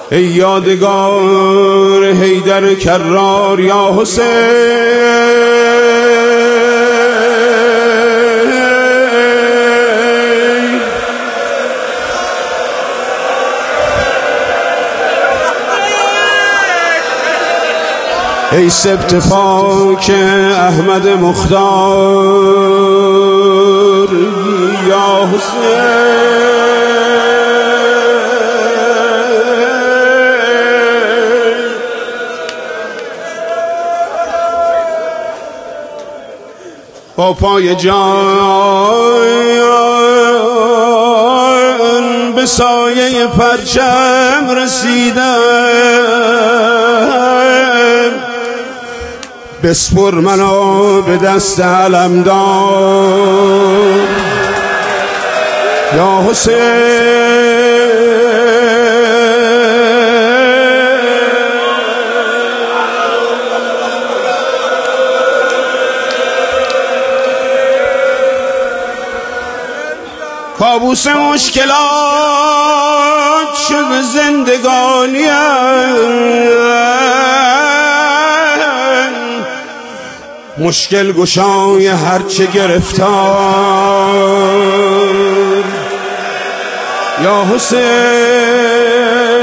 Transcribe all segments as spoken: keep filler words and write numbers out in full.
ای یادگار حیدر کرار یا حسین، ای سبت پاک احمد مختار یا حسین. با پای جان به سایه پرچم رسیدم، بسپر منو به دست علمدار یا حسین. کابوس مشکلات شد زندگانیم، مشکل گشای هرچه گرفتار یا حسین.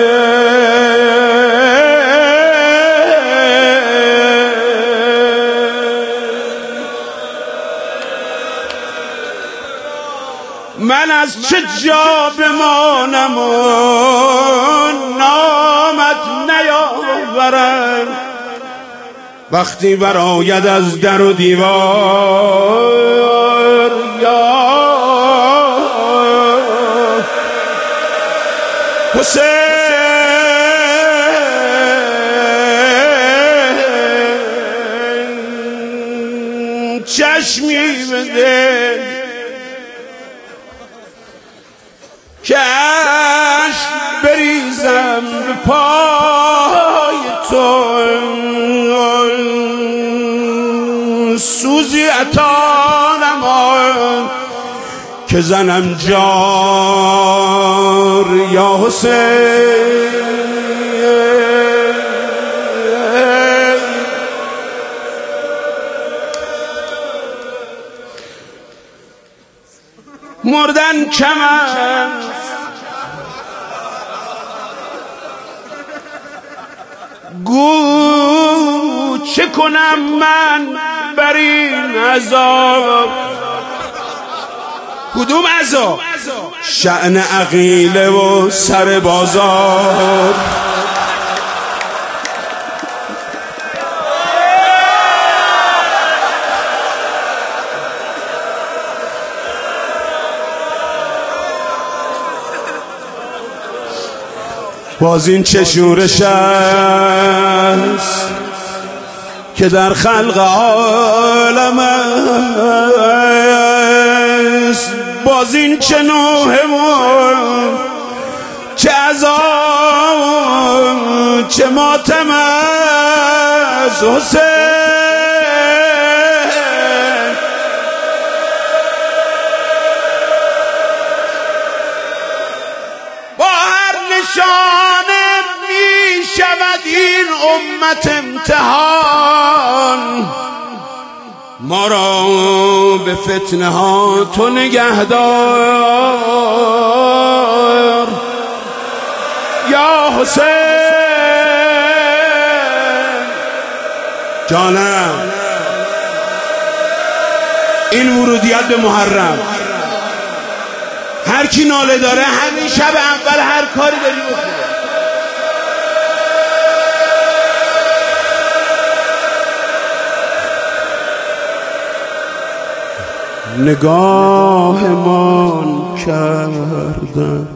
من از چه جا بمانم و نامت نیاورم، وقتی براید از در و دیوار یا حسین. چشمی بده که عشق بریزم به پای تو، سوزی عطا نما که زنم جار یا حسین. مردن کمن گو چه کنم من بر این عذاب؟ کدوم عذاب؟ شأن عقیله و سر بازار. باز این چه شورش است که در خلق عالم است، باز این چه نوح چه عذاب چه ماتم از حسین. با هر نشانه می شود این امت امتحان، ما را به فتنه ها تو نگهدار یا حسین. جانم این ورودیت به محرم، هر کی ناله داره همین شب اول هر کاری داری بکنه. نگاهمان کردم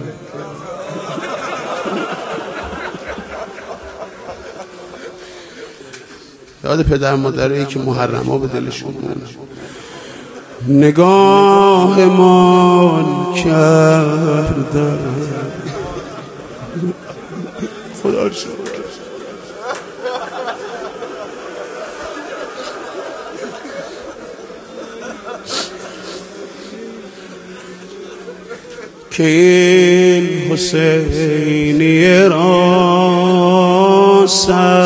یاد پدر مادرایی که محرم ها به دلشون بود. نگاهمان کردم خدا رو شکر که این حسینیه را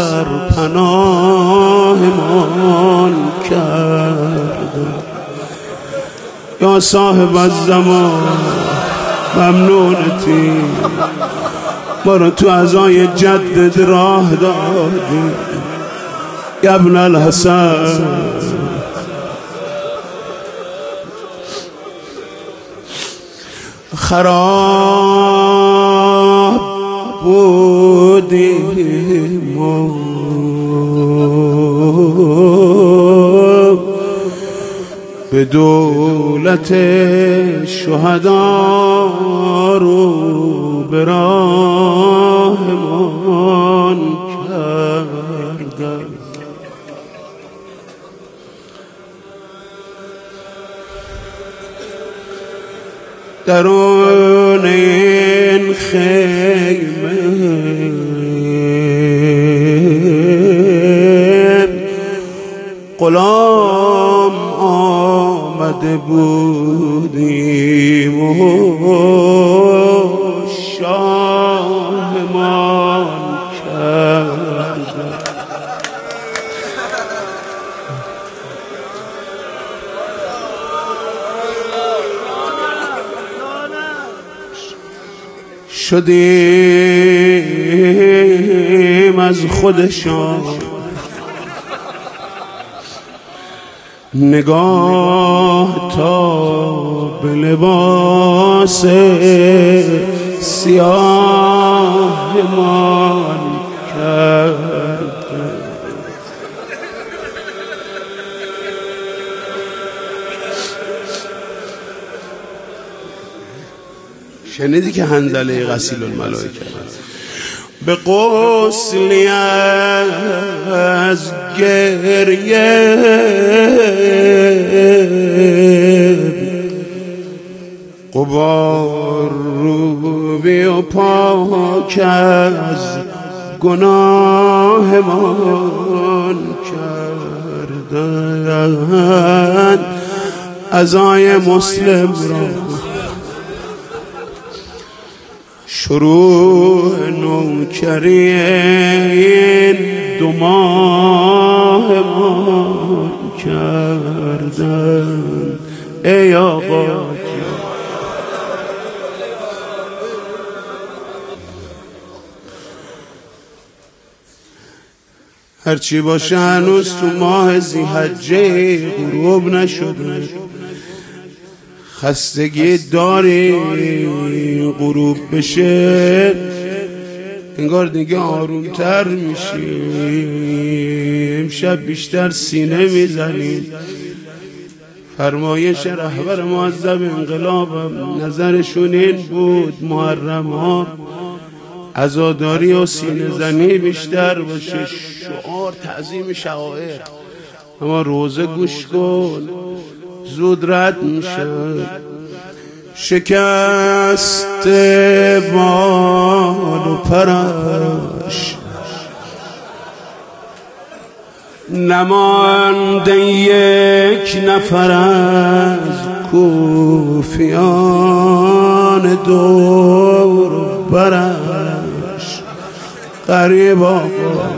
سرپناهمان کرد. یا صاحب الزمان ممنونتی، ما رو تو عزای جدد راه دادی یا ابن الحسن. خراب بودیم و به دولت شهدا رو به راهمان کردن. درون این خیمه غلام آمده بودیم و شاهمان کردن. شدیم از خودشان نگاه تا به لباس سیاهمان کرد. شنیدی که حنظله غسیل الملائکه به غسلی از گریه غبار رو بی و پاک از گناهمان کردن. عزای مسلم را شروع نوکری این دو ماه ما کردن. ای آقا هرچی باشه هنوز تو ماه ذی‌حجه غروب نشده. خستگی داری غروب بشه انگار دیگه آرومتر میشی. امشب بیشتر سینه میزنی. فرمایش رهبر معظم انقلابم نظرشون این بود محرم ها عزاداری و سینه زنی بیشتر باشه. شعار تعظیم شعائر. اما روزه گوش کن زود رد میشه. شکست بال و پرش نمانده یک نفر از کوفیان دور برش. غریب آقا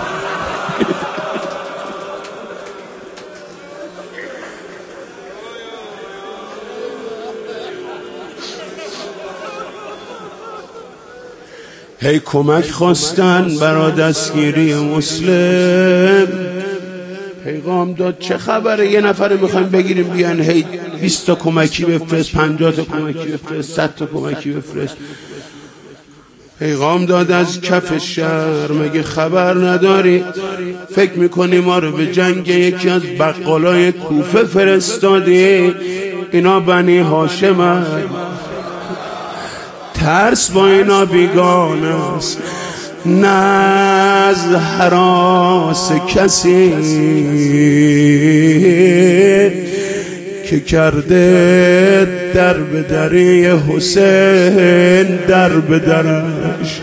هی کمک خواستن برای دستگیری مسلم. پیغام داد چه خبره یه نفر میخوایم بگیریم بیان. هی بیست تا کمکی بفرست، پنجاه تا کمکی بفرست، صد تا کمکی بفرست. پیغام داد از کف شهر مگه خبر نداری؟ فکر میکنی ما رو به جنگ یکی از بقالای کوفه فرستادی؟ اینا بنی هاشم، ترس با اینا بیگانه است، نه از هراس کسی که کرده در به دری حسین در به درش.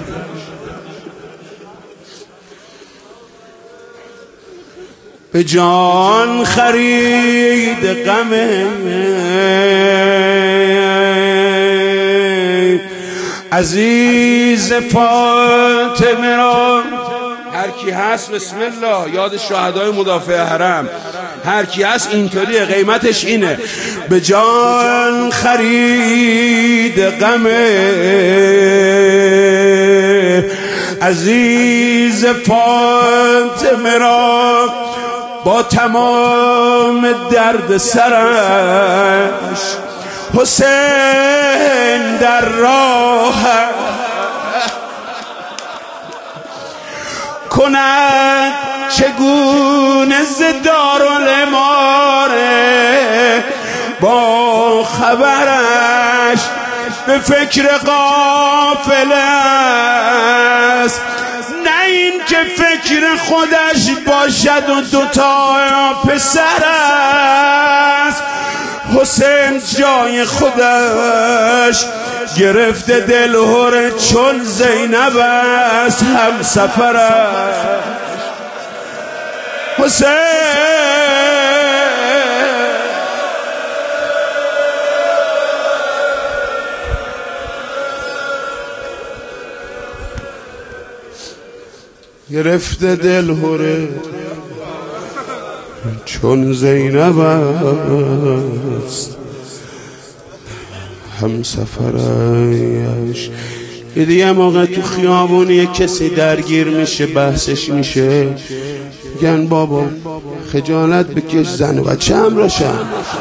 به جان خرید غم عزیز فاطمه را هر کی هست بسم الله یاد شهدای مدافع حرم، هر کی هست اینطوریه، قیمتش اینه، به جان خرید غم عزیز فاطمه را با تمام درد سرش. حسین در راه کند چگونه ز دارالاماره، با خبرش به فکر قافله است، نه این که فکر خودش باشد و دوتا پسر است. حسین جای خودش گرفته دلهره چون زینب است هم سفرش. حسین گرفته دلهره چون زینب است هم سفرش. یه دیگه موقع تو خیابون یه کسی درگیر میشه بحثش میشه، میگن بابا خجالت بکش زن و بچه هم راشن.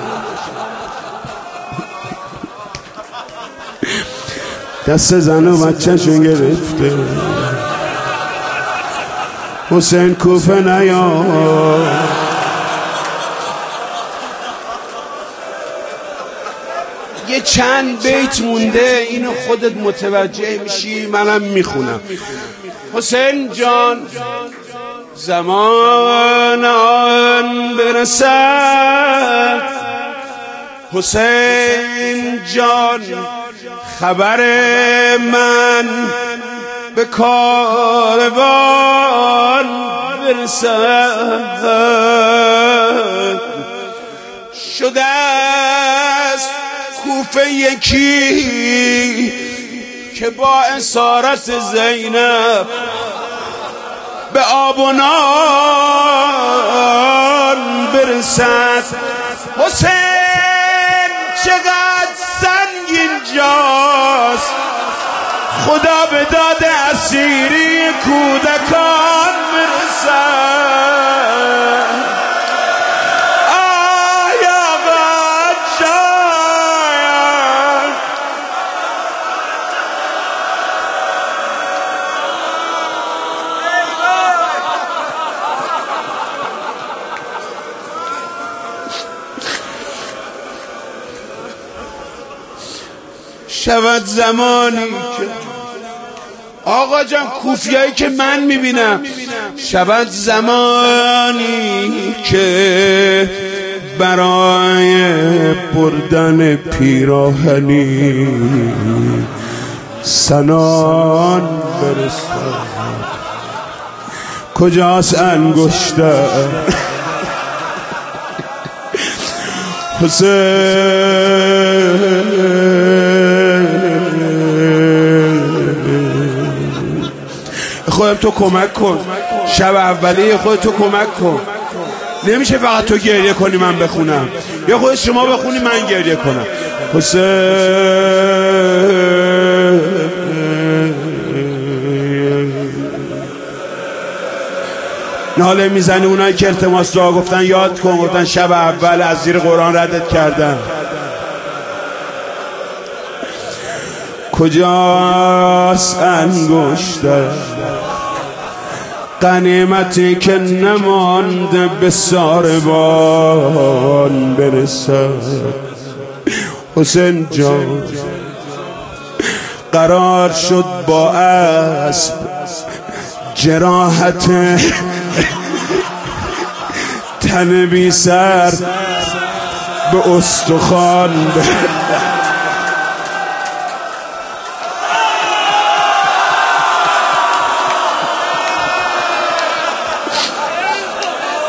دست زن و بچه شون گرفته. حسین کوفه نیا یه چند بیت مونده، اینو خودت متوجه میشی منم میخونم. حسین جان زمان آن برسد، حسین جان خبر من به کاروان برسد. شده است کوفه یکی که با اسارت زینب به آب و نان برسد. حسین چقدر سنگین جاست، خدا به داد اسیری کودکان برسد. آه یا غجار شود زمانی که آقا جان کوفیایی که من میبینم، شود زمانی که برای بردن پیراهنی سنان برسد. کجاست انگشتر حسین؟ خودم تو کمک کن، شب اولیه خودت تو کمک کن. نمیشه فقط تو گریه کنی من بخونم، یا خود شما بخونی من گریه کنم. حسین ناله میزنی. اونایی که التماس دعا گفتن یاد کن، گفتن شب اول از زیر قرآن ردت کردن. کجاست انگشتر غنیمتی که نمانده به ساربان برسد؟ حسین جان قرار شد با اسب جراحت تن بی سر به استخوان برسد.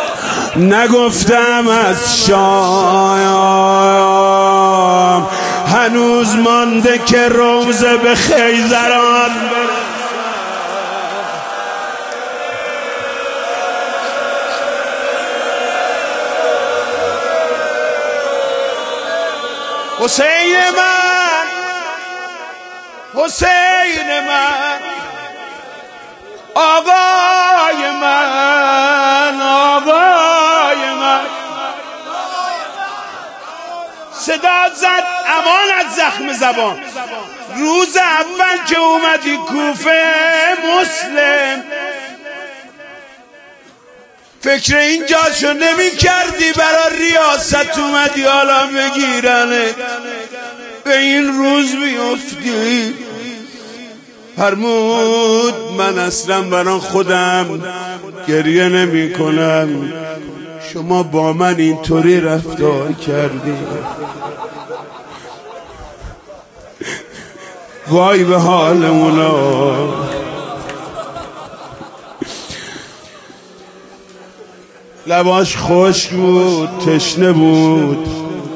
نگفتم از شام هنوز مانده که روزه به خیزران حسین من، حسین من، آقای من، آقای من. صدا زد امان از زخم زبان. روز اول که اومدی کوفه مسلم، فکر این جاشو نمی کردی برا ریاست اومدی حالا بگیرنه، به این روز بیفتی. فرمود من اصلا برا خودم گریه نمی کنم، شما با من اینطوری رفتار کردی. وای به حال اونا. لباش خشک بود، تشنه بود،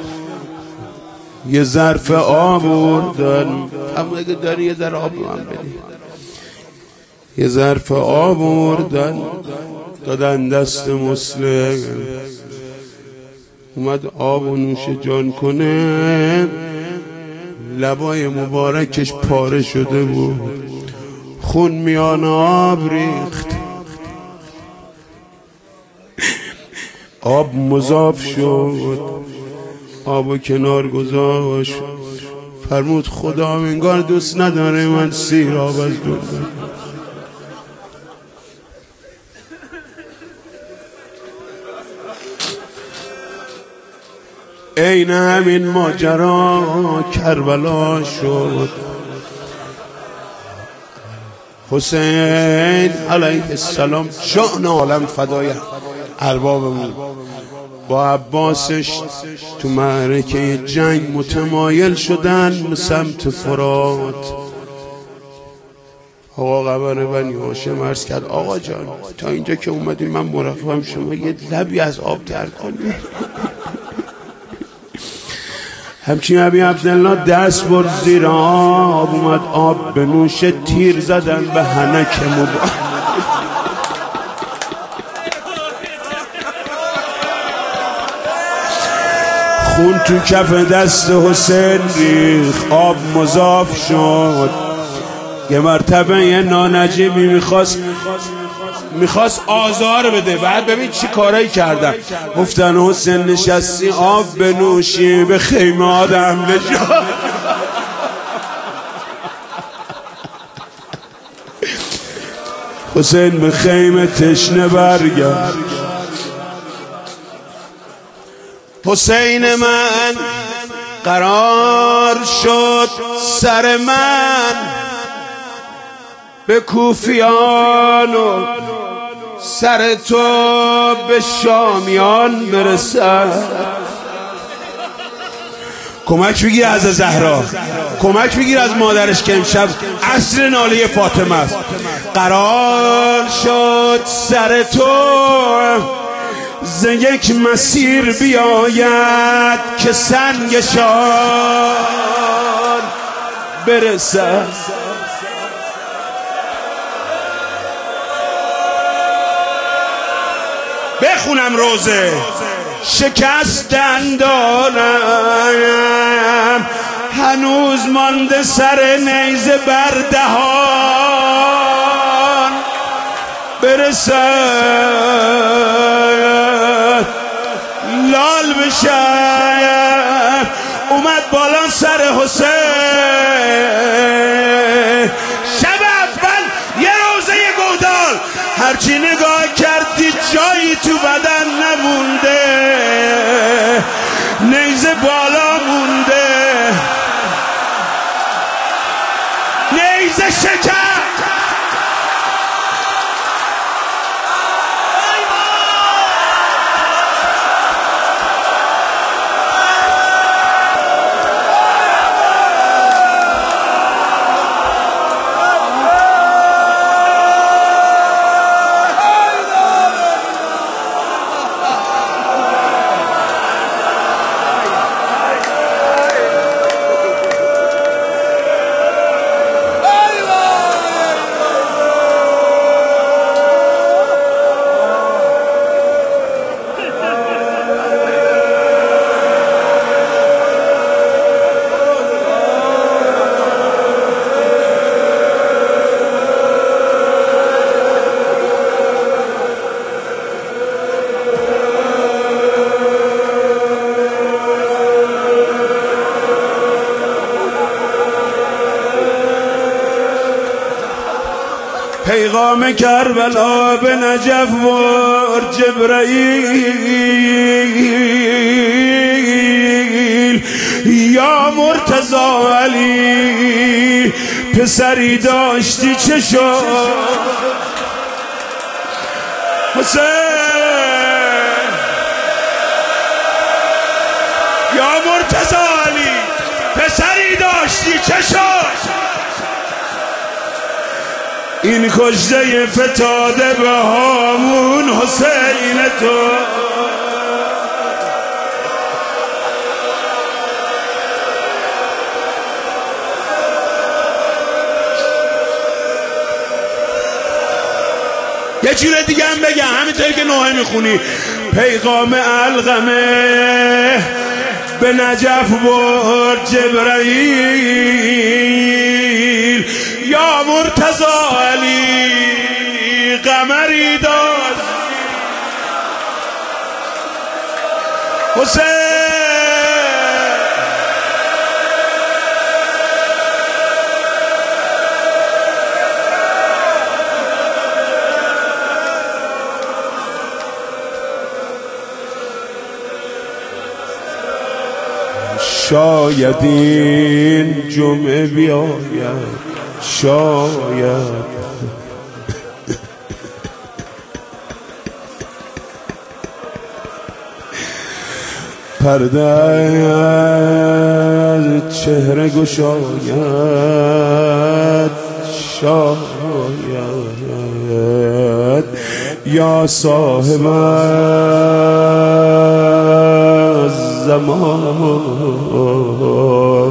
یه ظرف آب بردن. اما اگه داری یه ذره آب رو هم بدی. یه ظرف آب بردن دادن دست مسلم. اومد آب و نوش جان کنه، لبای مبارکش پاره شده بود، خون میان آب ریخت. آب مضاف شد، آب و کنار گذاشت. فرمود خدا انگار دوست نداره من سیر آب از دور. عین همین ماجرا کربلا شد. حسین علیه السلام شان عالم فدای اربابمون با عباسش تو معرکه جنگ متمایل شدن به سمت فرات. آقا قبر بنی هاشم عرض کرد آقا جان تا اینجا که اومدیم من مرافقم شما یه لبی از آب تر کنید. همچین ابی عبدالله دست برد زیر آب، اومد آب به نوش، تیر زدن به حنک مبارک. خون تو کف دست حسین ریخ، آب مضاف شد. یه مرتبه یه نانجیبی میخواست میخواست آزار بده، بعد ببین چی کارایی کردن. گفتن حسین نشستی آب بنوشی به خیمه آدم نجات. حسین به خیمه تشنه برگشت. حسین من قرار شد سر من به کوفیان و سر تو به شامیان برسد. کمک بگیر از زهرا، کمک بگیر از مادرش که امشب عصر ناله فاطمه است. قرار شد سر تو ز یک مسیر بیاید که سنگشان برسد. بخونم روزه. شکستن دارم هنوز مانده سر نیزه بر دهان برسد، لال بشم. اومد بالا سر حسین. شب اول یه روزه یه گودال، هرچی نگاه کردی جایی تو بدن نمونده، نیزه بالا مونده، نیزه شکر. پیغام کربلا به نجف برد جبرائیل یا مرتضی علی پسری داشتی چه شد حسین یا مرتضی علی پسری داشتی چه شد این کشته فتاده به هامون حسین تو یه چیز دیگه هم بگم همینطوری که نوحه میخونی پیغام علقمه به نجف برد جبرائیل یا مرتضی علی قمری داد حسین شاید این جمعه بیاید شاید پرده از چهره گشاید شاید یا صاحب زمان